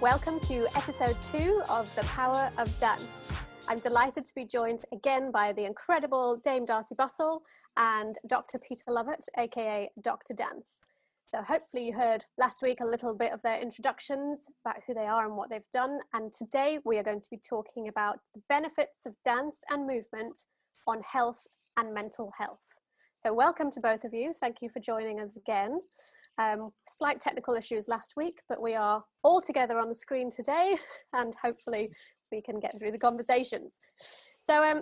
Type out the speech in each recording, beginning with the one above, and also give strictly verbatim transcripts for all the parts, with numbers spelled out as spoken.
Welcome to episode two of The Power of Dance. I'm delighted to be joined again by the incredible Dame Darcy Bussell and Doctor Peter Lovett, aka Doctor Dance. So hopefully you heard last week a little bit of their introductions about who they are and what they've done. And today we are going to be talking about the benefits of dance and movement on health and mental health. So welcome to both of you. Thank you for joining us again. Um, slight technical issues last week, but we are all together on the screen today and hopefully we can get through the conversations. So um,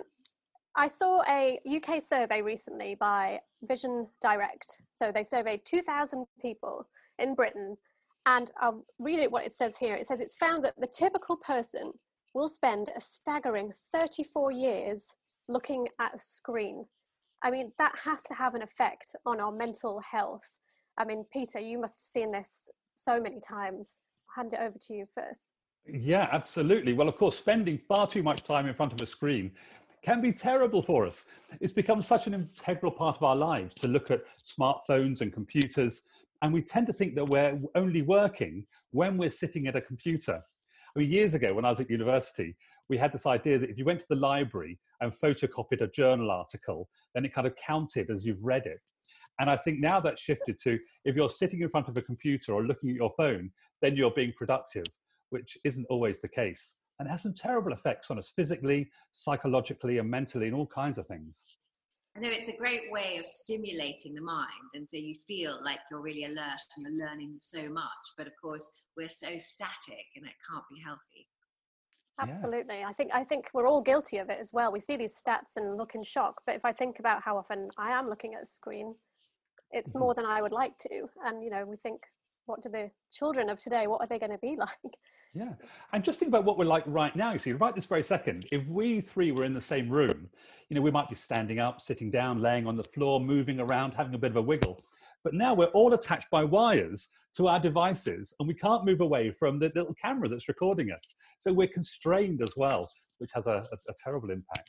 I saw a U K survey recently by Vision Direct. So they surveyed two thousand people in Britain, and I'll read it what it says here. It says it's found that the typical person will spend a staggering thirty-four years looking at a screen. I mean, that has to have an effect on our mental health. I mean, Peter, you must have seen this so many times. I'll hand it over to you first. Yeah, absolutely. Well, of course, spending far too much time in front of a screen can be terrible for us. It's become such an integral part of our lives to look at smartphones and computers, and we tend to think that we're only working when we're sitting at a computer. I mean, years ago, when I was at university, we had this idea that if you went to the library and photocopied a journal article, then it kind of counted as you've read it. And I think now that's shifted to, if you're sitting in front of a computer or looking at your phone, then you're being productive, which isn't always the case. And it has some terrible effects on us physically, psychologically, and mentally, and all kinds of things. I know it's a great way of stimulating the mind, and so you feel like you're really alert and you're learning so much. But of course, we're so static and it can't be healthy. Absolutely. Yeah. I think I think we're all guilty of it as well. We see these stats and look in shock. But if I think about how often I am looking at a screen, it's mm-hmm. more than I would like to. And, you know, we think, what do the children of today, what are they going to be like? Yeah. And just think about what we're like right now. You see, right this very second, if we three were in the same room, you know, we might be standing up, sitting down, laying on the floor, moving around, having a bit of a wiggle. But now we're all attached by wires to our devices, and we can't move away from the little camera that's recording us. So we're constrained as well, which has a, a, a terrible impact.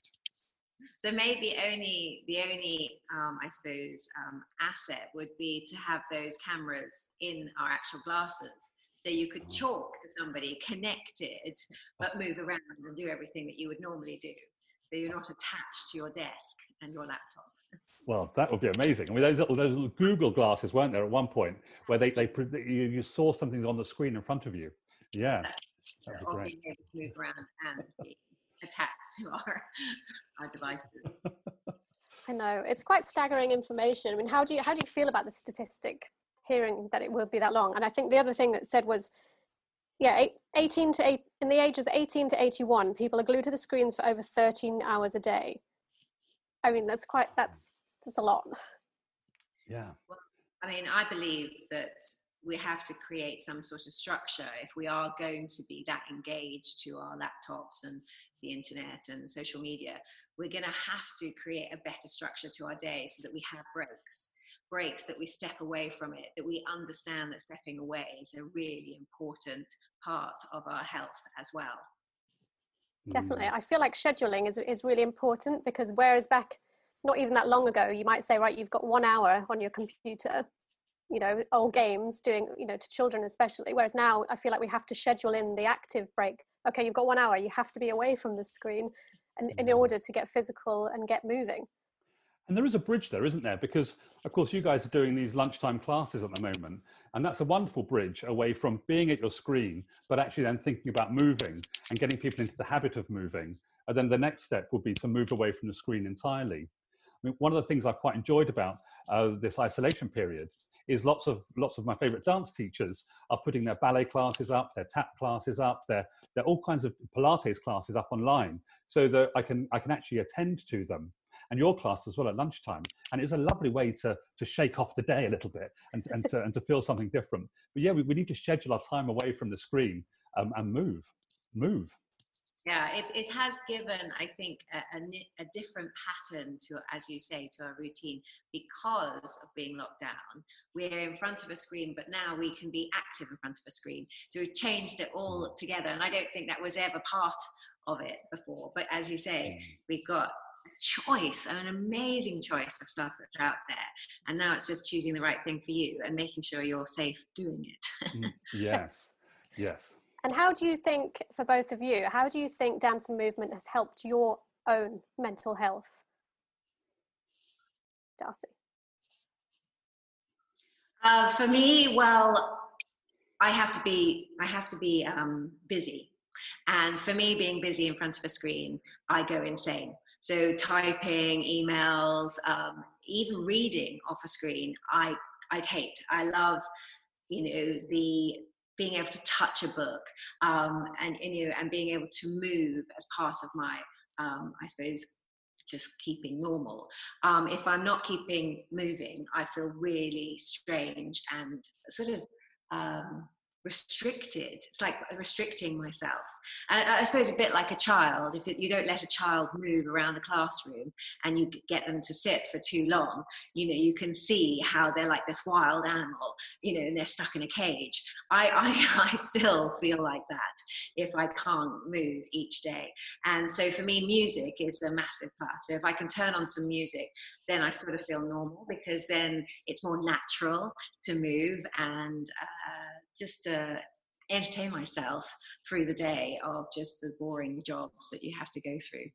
So maybe only the only, um, I suppose, um, asset would be to have those cameras in our actual glasses. So you could talk to somebody connected, but move around and do everything that you would normally do. So you're not attached to your desk and your laptop. Well, that would be amazing. I mean, those little, those little Google glasses, weren't there, at one point, where they, they you, you saw something on the screen in front of you. Yeah, That's, that'd be or great. being able to move around and be attached to our, our devices. I know, it's quite staggering information. I mean, how do you how do you feel about the statistic, hearing that it will be that long? And I think the other thing that said was, yeah, eighteen to eight, in the ages eighteen to eighty-one, people are glued to the screens for over thirteen hours a day. I mean, that's quite, that's, that's a lot. Yeah. Well, I mean, I believe that we have to create some sort of structure if we are going to be that engaged to our laptops and the internet and social media. We're going to have to create a better structure to our day so that we have breaks, breaks that we step away from it, that we understand that stepping away is a really important part of our health as well. Definitely. I feel like scheduling is, is really important, because whereas back not even that long ago, you might say, right, you've got one hour on your computer, you know, old games doing, you know, to children especially. Whereas now I feel like we have to schedule in the active break. Okay, you've got one hour, you have to be away from the screen and, in order to get physical and get moving. And there is a bridge there, isn't there? Because, of course, you guys are doing these lunchtime classes at the moment, and that's a wonderful bridge away from being at your screen, but actually then thinking about moving and getting people into the habit of moving. And then the next step would be to move away from the screen entirely. I mean, one of the things I've quite enjoyed about uh, this isolation period is lots of lots of my favorite dance teachers are putting their ballet classes up, their tap classes up, their, their all kinds of Pilates classes up online, so that I can, I can actually attend to them. And your class as well at lunchtime. And it's a lovely way to, to shake off the day a little bit and, and, to, and to feel something different. But yeah, we, we need to schedule our time away from the screen um, and move, move. Yeah, it, it has given, I think, a, a, a different pattern to, as you say, to our routine because of being locked down. We're in front of a screen, but now we can be active in front of a screen. So we've changed it all together. And I don't think that was ever part of it before. But as you say, we've got choice, an amazing choice of stuff that's out there, and now it's just choosing the right thing for you and making sure you're safe doing it. Yes, yes. And how do you think, for both of you, how do you think dance and movement has helped your own mental health? Darcy? Uh, for me, well, I have to be, I have to be um, busy. And for me, being busy in front of a screen, I go insane. So typing, emails, um, even reading off a screen, I, I'd hate. I love, you know, the being able to touch a book, um, and, you know, and being able to move as part of my, um, I suppose, just keeping normal. Um, if I'm not keeping moving, I feel really strange and sort of um, restricted. It's like restricting myself. And I, I suppose a bit like a child, if it, you don't let a child move around the classroom and you get them to sit for too long, you know, you can see how they're like this wild animal, you know, and they're stuck in a cage. I, I, I still feel like that if I can't move each day. And so for me, music is a massive plus. So if I can turn on some music, then I sort of feel normal, because then it's more natural to move and uh, just to entertain myself through the day of just the boring jobs that you have to go through.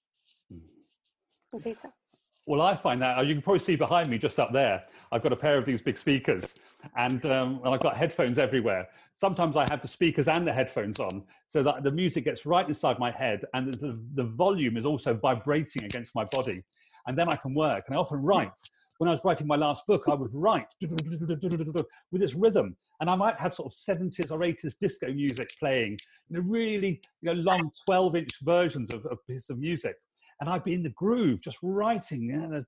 Peter? Well, I find that, you can probably see behind me just up there, I've got a pair of these big speakers, and, um, and I've got headphones everywhere. Sometimes I have the speakers and the headphones on so that the music gets right inside my head, and the, the volume is also vibrating against my body. And then I can work, and I often write. When I was writing my last book, I would write with this rhythm, and I might have sort of seventies or eighties disco music playing, you know, really, you know, long twelve inch versions of, of pieces of music. And I'd be in the groove, just writing, and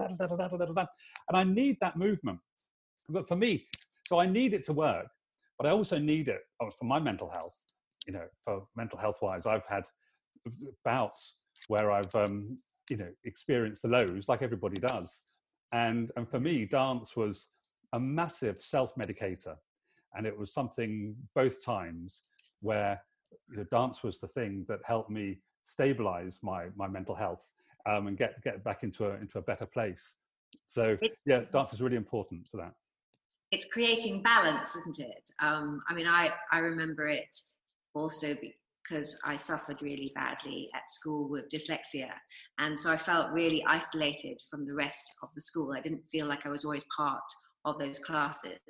I need that movement. But for me, so I need it to work, but I also need it for my mental health. You know, for mental health wise, I've had bouts where I've, um, you know, experienced the lows like everybody does. And, and for me, dance was a massive self-medicator. And it was something both times where, you know, dance was the thing that helped me stabilize my, my mental health, um, and get, get back into a, into a better place. So yeah, dance is really important for that. It's creating balance, isn't it? Um, I mean, I, I remember it also because I suffered really badly at school with dyslexia. And so I felt really isolated from the rest of the school. I didn't feel like I was always part of those classes.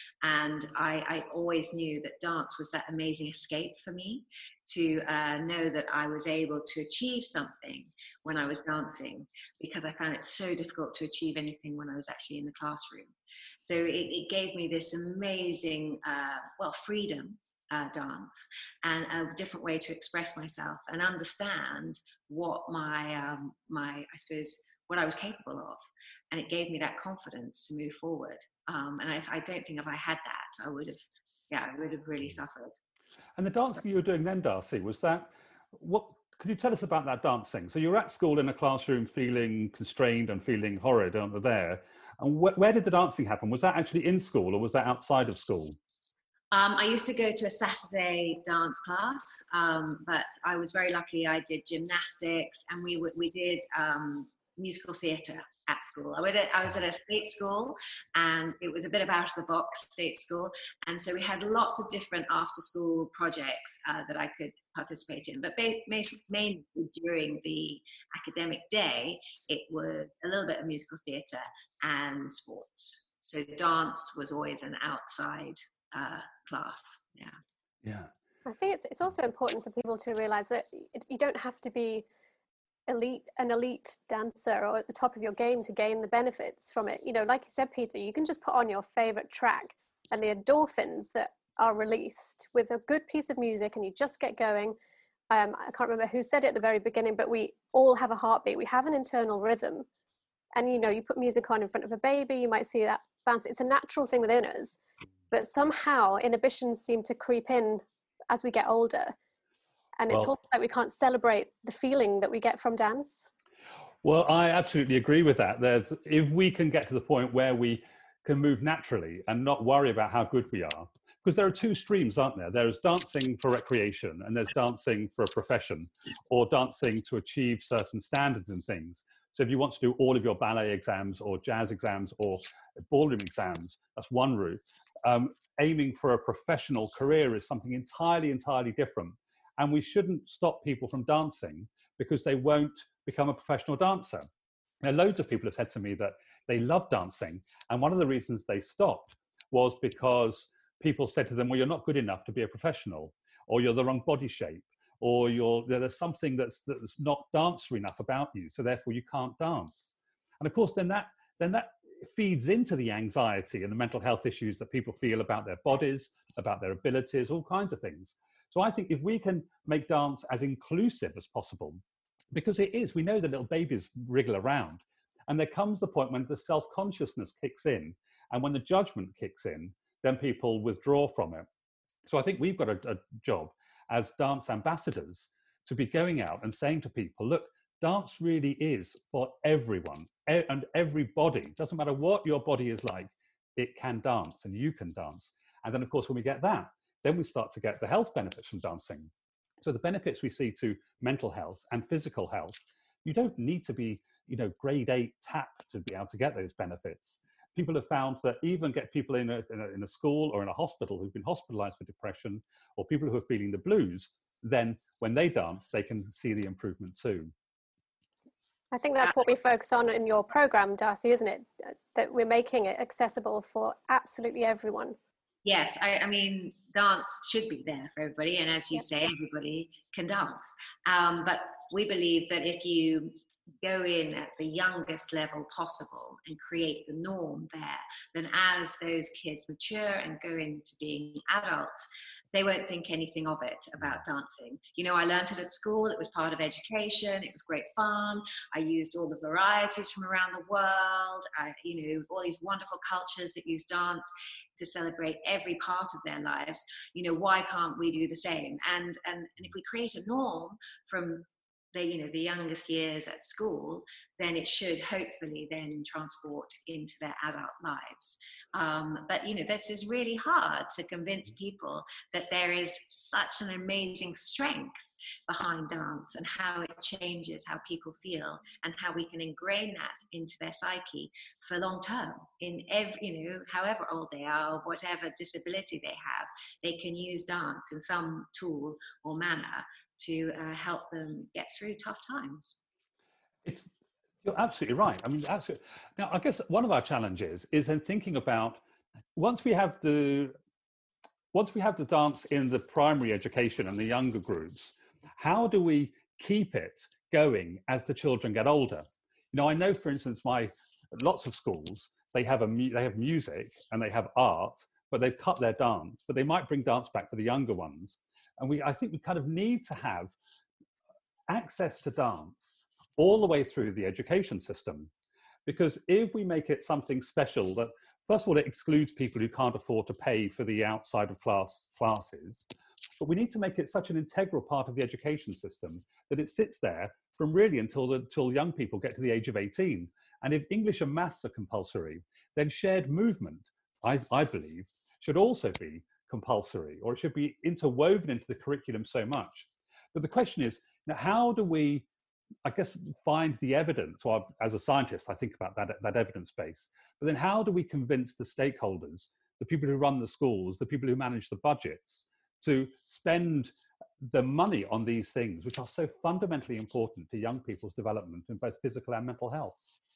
And I, I always knew that dance was that amazing escape for me, to uh, know that I was able to achieve something when I was dancing, because I found it so difficult to achieve anything when I was actually in the classroom. So it, it gave me this amazing, uh, well, freedom, uh, dance, and a different way to express myself and understand what my, um, my, I suppose, what I was capable of. And it gave me that confidence to move forward. Um, and I, I don't think if I had that, I would have, yeah, I would have really suffered. And the dancing you were doing then, Darcy, was that, what, could you tell us about that dancing? So you were at school in a classroom feeling constrained and feeling horrid under there. And wh where did the dancing happen? Was that actually in school or was that outside of school? Um, I used to go to a Saturday dance class, um, but I was very lucky. I did gymnastics, and we, we did um, musical theatre at school. I, would, I was at a state school, and it was a bit of out of the box state school. And so we had lots of different after school projects uh, that I could participate in. But mainly during the academic day, it was a little bit of musical theatre and sports. So dance was always an outside uh, class. Yeah. Yeah. I think it's, it's also important for people to realize that it, you don't have to be elite an elite dancer or at the top of your game to gain the benefits from it. You know, like you said, Peter, you can just put on your favorite track, and the endorphins that are released with a good piece of music, and you just get going. um, I can't remember who said it at the very beginning, but we all have a heartbeat, we have an internal rhythm. And you know, you put music on in front of a baby, you might see that bounce. It's a natural thing within us, but somehow inhibitions seem to creep in as we get older. And it's well, also like we can't celebrate the feeling that we get from dance. Well, I absolutely agree with that. There's, if we can get to the point where we can move naturally and not worry about how good we are, because there are two streams, aren't there? There's dancing for recreation and there's dancing for a profession, or dancing to achieve certain standards and things. So if you want to do all of your ballet exams or jazz exams or ballroom exams, that's one route. Um, aiming for a professional career is something entirely, entirely different. And we shouldn't stop people from dancing because they won't become a professional dancer. Now, loads of people have said to me that they love dancing. And one of the reasons they stopped was because people said to them, well, you're not good enough to be a professional, or you're the wrong body shape, or you're, there's something that's, that's not dancer enough about you, so therefore you can't dance. And of course, then that, then that feeds into the anxiety and the mental health issues that people feel about their bodies, about their abilities, all kinds of things. So I think if we can make dance as inclusive as possible, because it is, we know that little babies wriggle around, and there comes the point when the self-consciousness kicks in, and when the judgment kicks in, then people withdraw from it. So I think we've got a, a job as dance ambassadors to be going out and saying to people, look, dance really is for everyone e- and everybody. Doesn't matter what your body is like, it can dance and you can dance. And then of course, when we get that, then we start to get the health benefits from dancing. So the benefits we see to mental health and physical health, you don't need to be, you know, grade eight tap to be able to get those benefits. People have found that even get people in a, in a, in a school or in a hospital who've been hospitalized for depression, or people who are feeling the blues, then when they dance, they can see the improvement too. I think that's what we focus on in your program, Darcy, isn't it? That we're making it accessible for absolutely everyone. Yes, I, I mean, dance should be there for everybody. And as you Yep. say, everybody can dance. Um, but we believe that if you go in at the youngest level possible and create the norm there, then as those kids mature and go into being adults, they won't think anything of it about dancing. You know, I learned it at school. It was part of education. It was great fun. I used all the varieties from around the world. I, you know, all these wonderful cultures that use dance to celebrate every part of their lives. You know, why can't we do the same? And and, and if we create a norm from the, you know, the youngest years at school, then it should hopefully then transport into their adult lives. Um, but, you know, this is really hard to convince people that there is such an amazing strength behind dance and how it changes how people feel and how we can ingrain that into their psyche for long term. In every, you know, however old they are, or whatever disability they have, they can use dance in some tool or manner to uh, help them get through tough times. It's, you're absolutely right. I mean, absolutely. Now, I guess one of our challenges is in thinking about, once we have the, once we have the dance in the primary education and the younger groups, how do we keep it going as the children get older? You know, I know, for instance, my lots of schools, they have a they have music and they have art, but they've cut their dance, but they might bring dance back for the younger ones. And we, I think we kind of need to have access to dance all the way through the education system. Because if we make it something special that, first of all, it excludes people who can't afford to pay for the outside of class classes, but we need to make it such an integral part of the education system that it sits there from really until, the, until young people get to the age of eighteen. And if English and maths are compulsory, then shared movement, I, I believe, should also be compulsory, or it should be interwoven into the curriculum so much. But the question is, now, how do we, I guess, find the evidence? Or as a scientist, I think about that, that evidence base. But then how do we convince the stakeholders, the people who run the schools, the people who manage the budgets, to spend the money on these things, which are so fundamentally important to young people's development in both physical and mental health?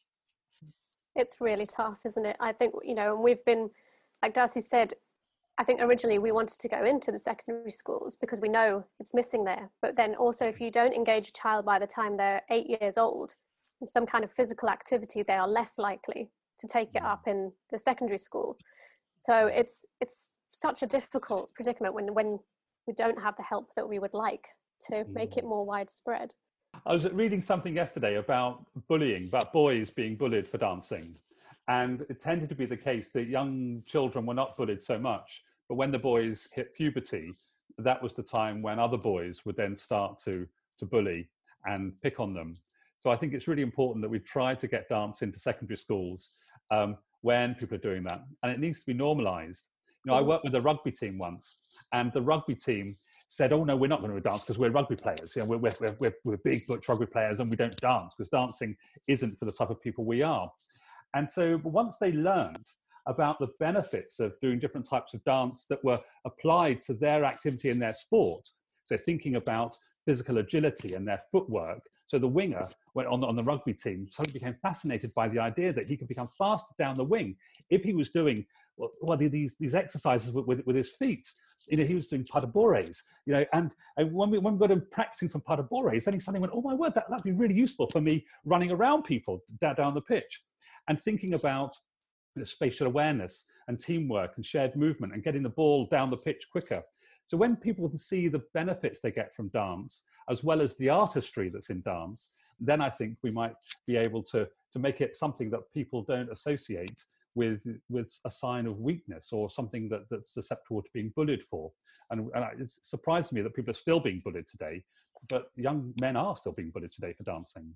It's really tough, isn't it? I think, you know, and we've been, like Darcy said, I think originally we wanted to go into the secondary schools because we know it's missing there. But then also, if you don't engage a child by the time they're eight years old in some kind of physical activity, they are less likely to take it up in the secondary school. So it's it's such a difficult predicament when, when we don't have the help that we would like to make it more widespread. I was reading something yesterday about bullying, about boys being bullied for dancing. And it tended to be the case that young children were not bullied so much. But when the boys hit puberty, that was the time when other boys would then start to, to bully and pick on them. So I think it's really important that we try to get dance into secondary schools um, when people are doing that. And it needs to be normalized. You know, I worked with a rugby team once, and the rugby team, said, oh no, we're not going to dance because we're rugby players. You know, we're, we're, we're, we're big butch rugby players and we don't dance because dancing isn't for the type of people we are. And so once they learned about the benefits of doing different types of dance that were applied to their activity in their sport, so thinking about physical agility and their footwork. So the winger went on, on the rugby team, suddenly became fascinated by the idea that he could become faster down the wing if he was doing well, well these, these exercises with, with, with his feet. You know, he was doing pas de bourrées, you know, and, and when, we, when we got him practicing some pas de bourrées, then he suddenly went, oh my word, that, that'd be really useful for me running around people down, down the pitch. And thinking about you know, spatial awareness and teamwork and shared movement and getting the ball down the pitch quicker. So when people can see the benefits they get from dance, as well as the artistry that's in dance, then I think we might be able to, to make it something that people don't associate with, with a sign of weakness or something that, that's susceptible to being bullied for. And, and it surprised me that people are still being bullied today, but young men are still being bullied today for dancing.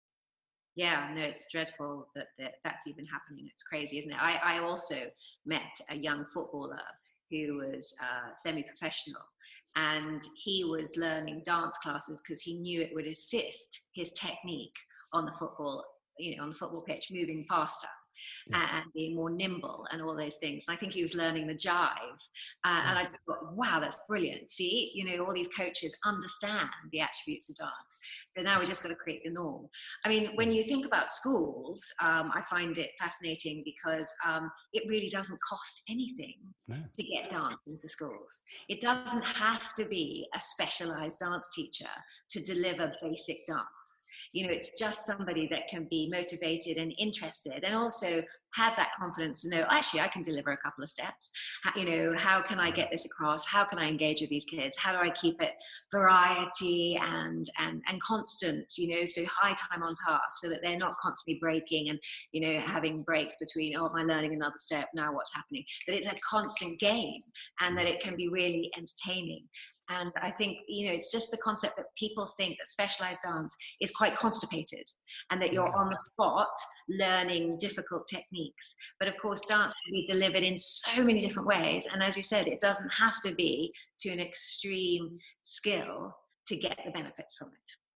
Yeah, no, it's dreadful that, that that's even happening. It's crazy, isn't it? I, I also met a young footballer who was uh, semi-professional, and he was learning dance classes because he knew it would assist his technique on the football, you know, on the football pitch, moving faster. Yeah. And being more nimble and all those things. And I think he was learning the jive. Uh, and I just thought, wow, that's brilliant. See, you know, all these coaches understand the attributes of dance. So now we just got to create the norm. I mean, when you think about schools, um, I find it fascinating because um, it really doesn't cost anything no. to get dance into schools. It doesn't have to be a specialized dance teacher to deliver basic dance. You know, it's just somebody that can be motivated and interested and also have that confidence to know, actually, I can deliver a couple of steps. How, you know, how can I get this across? How can I engage with these kids? How do I keep it variety and, and, and constant, you know, so high time on task so that they're not constantly breaking and, you know, having breaks between, oh, am I learning another step? Now what's happening? That it's a constant game and that it can be really entertaining. And I think, you know, it's just the concept that people think that specialized dance is quite constipated and that you're on the spot learning difficult techniques. But of course, dance can be delivered in so many different ways. And as you said, it doesn't have to be to an extreme skill to get the benefits from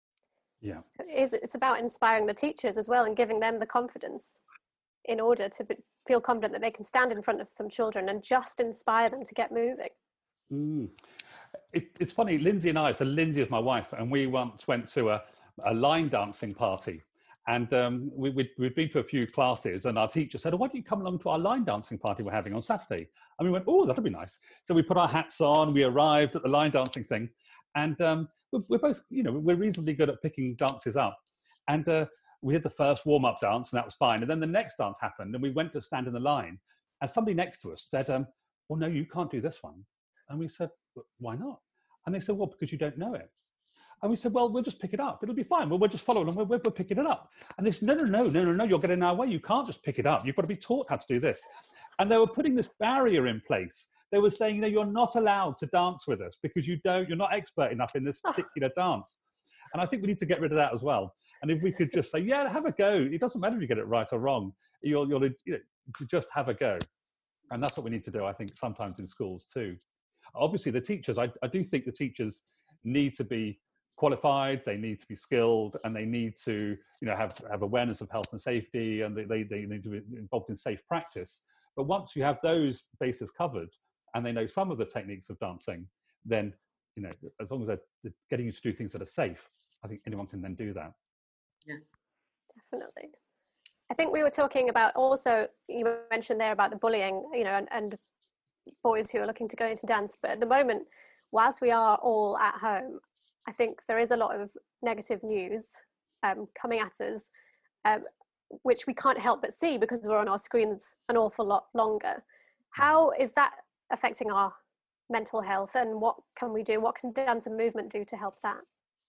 it. Yeah. It's about inspiring the teachers as well and giving them the confidence in order to be, feel confident that they can stand in front of some children and just inspire them to get moving. Mm. It, it's funny, Lindsay and I, so Lindsay is my wife, and we once went to a, a line dancing party. And um, we, we'd, we'd been to a few classes, and our teacher said, oh, why don't you come along to our line dancing party we're having on Saturday? And we went, oh, that'll be nice. So we put our hats on, we arrived at the line dancing thing, and um, we're, we're both, you know, we're reasonably good at picking dances up. And uh, we did the first warm-up dance, and that was fine. And then the next dance happened, and we went to stand in the line, and somebody next to us said, um, well, no, you can't do this one. And we said, why not? And they said, well, because you don't know it. And we said, well, we'll just pick it up. It'll be fine. Well, we'll just follow along. We're, we're picking it up. And they said, no, no, no, no, no, no, you're getting in our way. You can't just pick it up. You've got to be taught how to do this. And they were putting this barrier in place. They were saying, you know, you're not allowed to dance with us because you don't, you're not expert enough in this particular dance. And I think we need to get rid of that as well. And if we could just say, yeah, have a go. It doesn't matter if you get it right or wrong. You'll, you'll you know, just have a go. And that's what we need to do, I think, sometimes in schools too. Obviously, the teachers, I, I do think the teachers need to be qualified, they need to be skilled, and they need to, you know, have, have awareness of health and safety, and they, they, they need to be involved in safe practice. But once you have those bases covered, and they know some of the techniques of dancing, then, you know, as long as they're getting you to do things that are safe, I think anyone can then do that. Yeah, definitely. I think we were talking about also, you mentioned there about the bullying, you know, and, and boys who are looking to go into dance. But at the moment, whilst we are all at home, I think there is a lot of negative news um, coming at us, um, which we can't help but see because we're on our screens an awful lot longer. How is that affecting our mental health, and what can we do? What can dance and movement do to help that?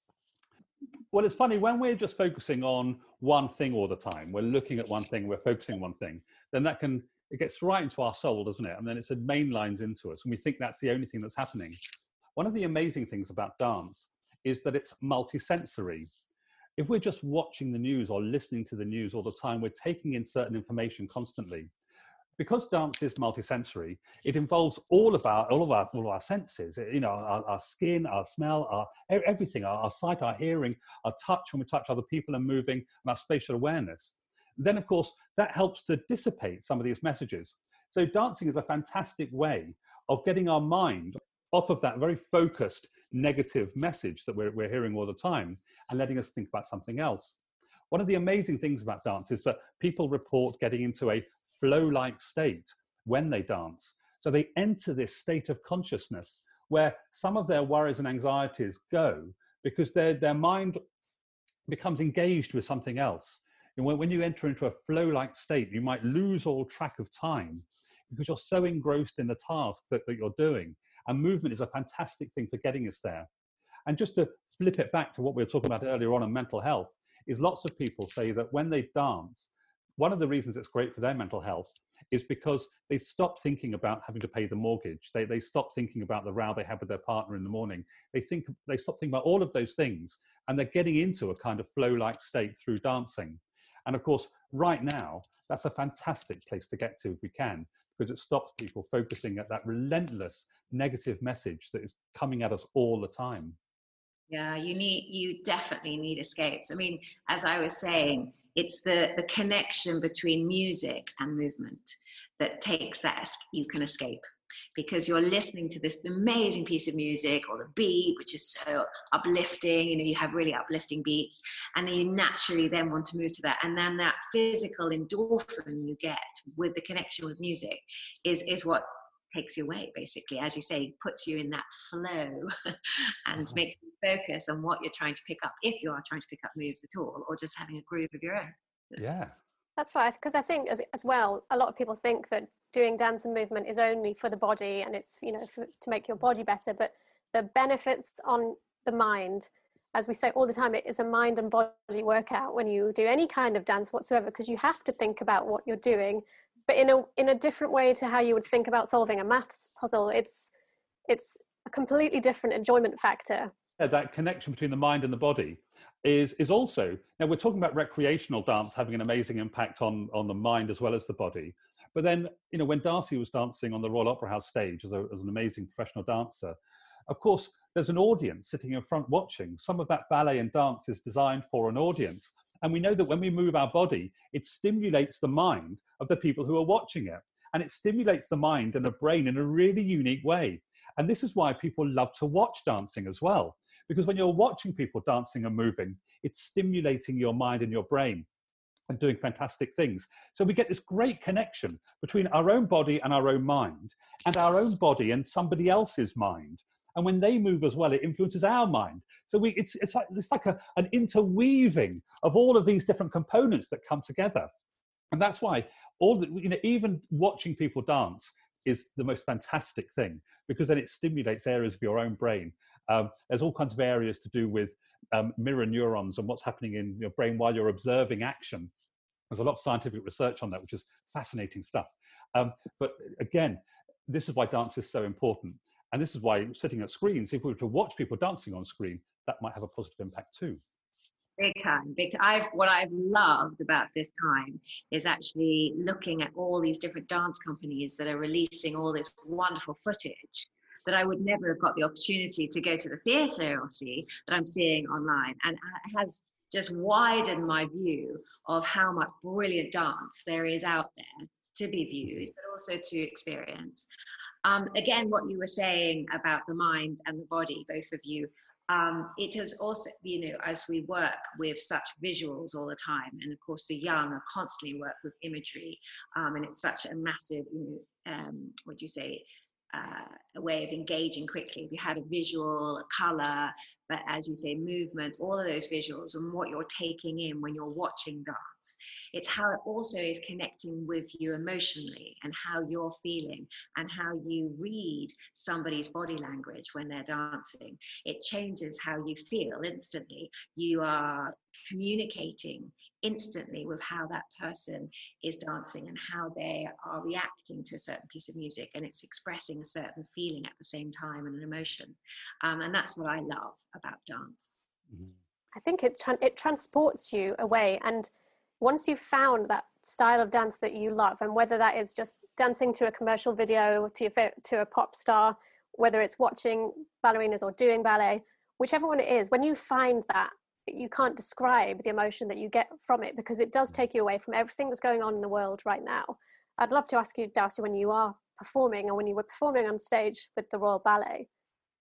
Well, it's funny, when we're just focusing on one thing all the time, we're looking at one thing, we're focusing on one thing, then that can, it gets right into our soul, doesn't it? And then it's a main lines into us, and we think that's the only thing that's happening. One of the amazing things about dance is that it's multisensory. If we're just watching the news or listening to the news all the time, we're taking in certain information constantly. because dance is multisensory, it involves all of our all of our all of our senses. You know, our, our skin, our smell, our everything, our, our sight, our hearing, our touch when we touch other people and moving, and our spatial awareness. Then, of course, that helps to dissipate some of these messages. So dancing is a fantastic way of getting our mind off of that very focused negative message that we're, we're hearing all the time and letting us think about something else. One of the amazing things about dance is that people report getting into a flow-like state when they dance. So they enter this state of consciousness where some of their worries and anxieties go because their, their mind becomes engaged with something else. And when, when you enter into a flow-like state, you might lose all track of time because you're so engrossed in the task that, that you're doing. And movement is a fantastic thing for getting us there. And just to flip it back to what we were talking about earlier on in mental health, is lots of people say that when they dance, one of the reasons it's great for their mental health is because they stop thinking about having to pay the mortgage. They, they stop thinking about the row they had with their partner in the morning. They think they stop thinking about all of those things, and they're getting into a kind of flow-like state through dancing. And of course, right now, that's a fantastic place to get to if we can, because it stops people focusing at that relentless negative message that is coming at us all the time. Yeah, you need, you definitely need escapes. I mean, as I was saying, it's the, the connection between music and movement that takes that, you can escape. Because you're listening to this amazing piece of music or the beat, which is so uplifting, you know, you have really uplifting beats, and then you naturally then want to move to that. And then that physical endorphin you get with the connection with music is, is what takes you away, basically, as you say, puts you in that flow and makes you focus on what you're trying to pick up, if you are trying to pick up moves at all, or just having a groove of your own. Yeah. That's why, because I think as, as well, a lot of people think that doing dance and movement is only for the body and it's, you know, for, to make your body better, but the benefits on the mind, as we say all the time, it is a mind and body workout when you do any kind of dance whatsoever, because you have to think about what you're doing, but in a in a different way to how you would think about solving a maths puzzle. It's it's a completely different enjoyment factor. Yeah, that connection between the mind and the body is is also, now we're talking about recreational dance having an amazing impact on on the mind as well as the body. But then, you know, when Darcy was dancing on the Royal Opera House stage as, a, as an amazing professional dancer, of course, there's an audience sitting in front watching. Some of that ballet and dance is designed for an audience. And we know that when we move our body, it stimulates the mind of the people who are watching it. And it stimulates the mind and the brain in a really unique way. And this is why people love to watch dancing as well. Because when you're watching people dancing and moving, it's stimulating your mind and your brain and doing fantastic things. So we get this great connection between our own body and our own mind, and our own body and somebody else's mind. And when they move as well, it influences our mind. So we, it's, it's like, it's like a, an interweaving of all of these different components that come together. And that's why all the, you know, even watching people dance is the most fantastic thing, because then it stimulates areas of your own brain. Um, there's all kinds of areas to do with um, mirror neurons and what's happening in your brain while you're observing action. There's a lot of scientific research on that, which is fascinating stuff. Um, but again, this is why dance is so important. And this is why sitting at screens, if we were to watch people dancing on screen, that might have a positive impact too. Big time, big time. I've, what I've loved about this time is actually looking at all these different dance companies that are releasing all this wonderful footage that I would never have got the opportunity to go to the theatre or see, that I'm seeing online. And it has just widened my view of how much brilliant dance there is out there to be viewed, but also to experience. Um, again, what you were saying about the mind and the body, both of you, um, it has also, you know, as we work with such visuals all the time, and of course the young are constantly work with imagery, um, and it's such a massive, you know, um, what do you say, uh, a way of engaging quickly. We had a visual, a color, but as you say, movement, all of those visuals and what you're taking in when you're watching dance. It's how it also is connecting with you emotionally and how you're feeling and how you read somebody's body language when they're dancing. It changes how you feel instantly. You are communicating instantly with how that person is dancing and how they are reacting to a certain piece of music, and it's expressing a certain feeling at the same time and an emotion. Um, and that's what I love about dance. I think it, tra- it transports you away, and once you've found that style of dance that you love, and whether that is just dancing to a commercial video, to, your, to a pop star, whether it's watching ballerinas or doing ballet, whichever one it is, when you find that, you can't describe the emotion that you get from it, because it does take you away from everything that's going on in the world right now. I'd love to ask you, Darcy, when you are performing, or when you were performing on stage with the Royal Ballet,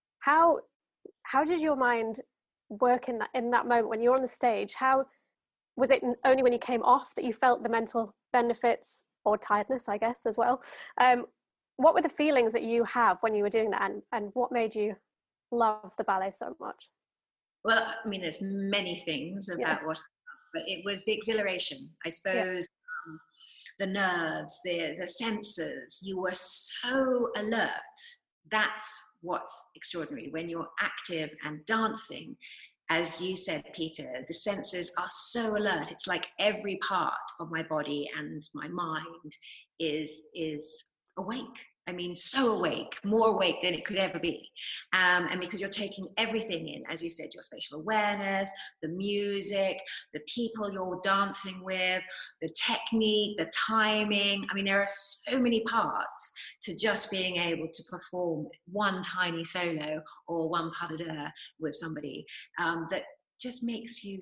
how how did your mind work in that in that moment when you were on the stage? How was it only when you came off that you felt the mental benefits, or tiredness, I guess, as well? Um, what were the feelings that you have when you were doing that, and, and what made you love the ballet so much? Well, I mean, there's many things about yeah. what, but it was the exhilaration, I suppose, yeah. um, the nerves, the, the senses. You were so alert. That's what's extraordinary. When you're active and dancing, as you said, Peter, the senses are so alert. It's like every part of my body and my mind is, is awake. I mean, so awake, more awake than it could ever be. Um, and because you're taking everything in, as you said, your spatial awareness, the music, the people you're dancing with, the technique, the timing. I mean, there are so many parts to just being able to perform one tiny solo or one pas de deux with somebody um, that just makes you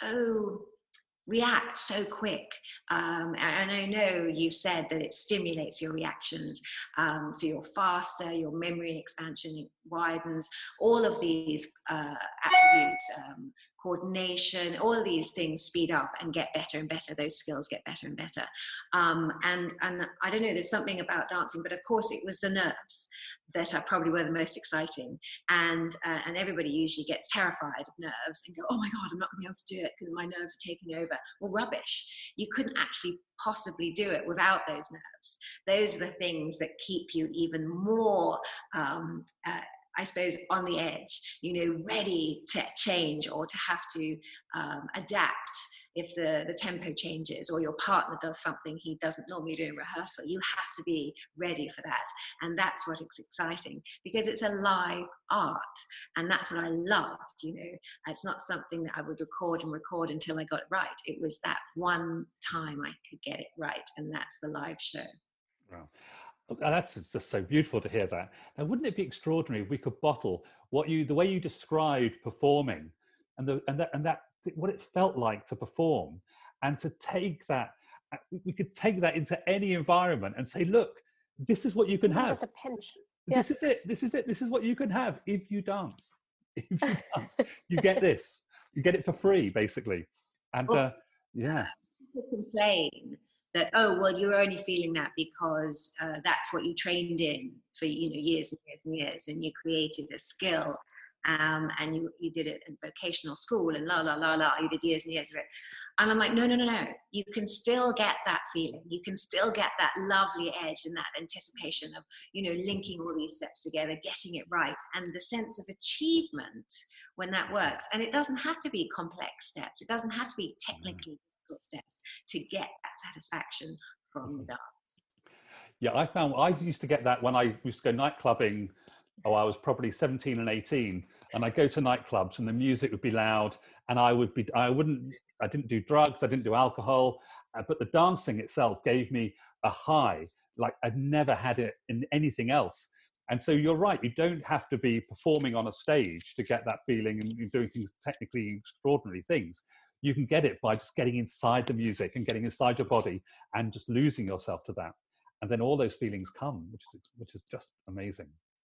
so react so quick. Um, and I know you've said that it stimulates your reactions. Um, so you're faster, your memory expansion widens, all of these uh, attributes, um, coordination, all of these things speed up and get better and better. Those skills get better and better. Um, and, and I don't know, there's something about dancing, but of course it was the nerves that are probably were the most exciting. And, uh, and everybody usually gets terrified of nerves and go, oh my God, I'm not gonna be able to do it because my nerves are taking over. Well, rubbish. You couldn't actually possibly do it without those nerves. Those are the things that keep you even more um, uh, I suppose, on the edge, you know, ready to change or to have to um, adapt if the, the tempo changes or your partner does something he doesn't normally do in rehearsal. You have to be ready for that. And that's what is exciting, because it's a live art. And that's what I loved, you know. It's not something that I would record and record until I got it right. It was that one time I could get it right. And that's the live show. Wow. That's just so beautiful to hear that. Now, wouldn't it be extraordinary if we could bottle what you, the way you described performing, and the and that and that what it felt like to perform, and to take that, we could take that into any environment and say, look, this is what you can have. Just a pinch. This yeah. is it. This is it. This is what you can have if you dance. If you dance, you get this. You get it for free, basically. And well, uh, yeah. People complain that, oh, well, you're only feeling that because uh, that's what you trained in for, you know, years and years and years, and you created a skill, um, and you, you did it in vocational school and la, la, la, la, you did years and years of it. And I'm like, no, no, no, no. You can still get that feeling. You can still get that lovely edge and that anticipation of, you know, linking all these steps together, getting it right, and the sense of achievement when that works. And it doesn't have to be complex steps. It doesn't have to be technically steps to get that satisfaction from the dance. Yeah, I found I used to get that when I used to go night clubbing. Oh, I was probably seventeen and eighteen, and I go to nightclubs and the music would be loud, and I would be, I wouldn't, I didn't do drugs, I didn't do alcohol, uh, but the dancing itself gave me a high like I'd never had it in anything else. And so you're right, you don't have to be performing on a stage to get that feeling and doing things, technically extraordinary things. You can get it by just getting inside the music and getting inside your body and just losing yourself to that. And then all those feelings come, which is, which is just amazing.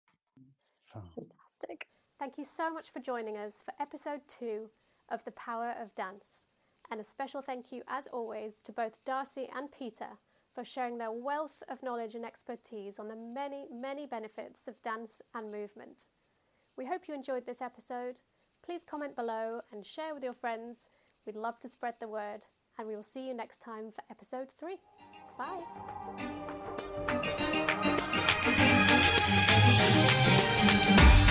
Oh. Fantastic. Thank you so much for joining us for episode two of The Power of Dance. And a special thank you, as always, to both Darcy and Peter for sharing their wealth of knowledge and expertise on the many, many benefits of dance and movement. We hope you enjoyed this episode. Please comment below and share with your friends. We'd love to spread the word, and we will see you next time for episode three. Bye.